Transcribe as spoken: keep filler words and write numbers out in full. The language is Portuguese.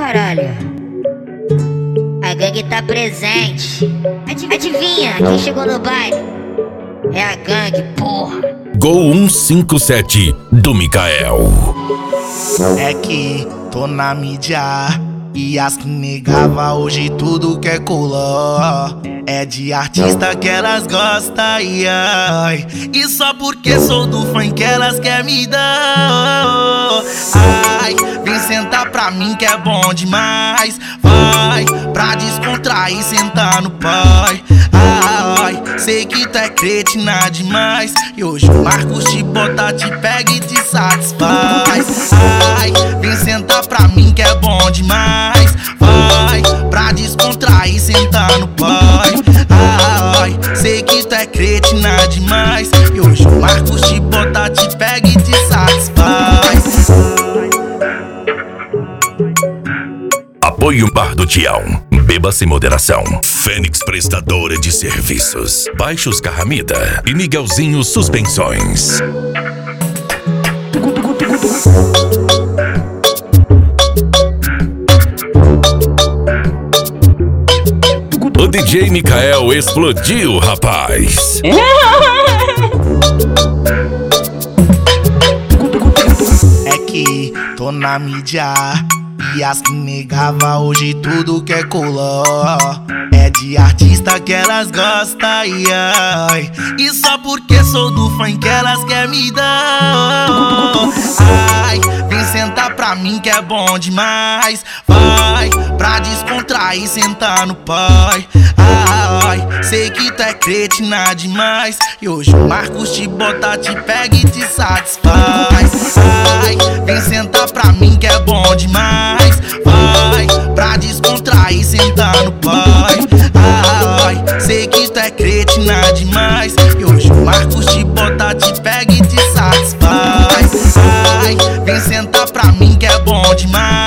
caralho. A gangue tá presente. Adivinha quem chegou no baile? É a gangue, porra. Gol cento e cinquenta e sete do Mikael. É que tô na mídia e as que negava hoje tudo quer colar. É de artista que elas gostam, ai, ai. E só porque sou do funk elas quer me dar. Ai, vem sentar pra mim que é bom demais. Vai, pra descontrair, sentar no pai. Ai, sei que tu é cretina demais. E hoje o Marcos te bota, te pega e te satisfaz. Ai, vem sentar pra mim que é bom demais. Vai, pra descontrair, sentar no pai. Ai, sei que tu é cretina demais. E hoje o Marcos te bota, te pega e te satisfaz. Apoio Bar do Tião. Beba sem moderação. Fênix Prestadora de Serviços. Baixos Carramida e Miguelzinho Suspensões. O D J Mikael explodiu, rapaz. É que tô na mídia e as que negava hoje tudo quer colar. É de artista que elas gostam, ai, ai. E só porque sou do funk elas quer me dar. Ai, vem sentar pra mim que é bom demais. Vai, pra descontrair, sentar no pai. Ai, sei que tu é cretina demais. E hoje o Marcos te bota, te pega e te satisfaz. Ai, vem sentar pra mim que é bom demais. Vai, pra descontrair, sentar no pai. Ai, sei que tu é cretina demais. E hoje o Marcos te bota, te pega e te satisfaz. Ai, vem sentar pra mim que é bom demais.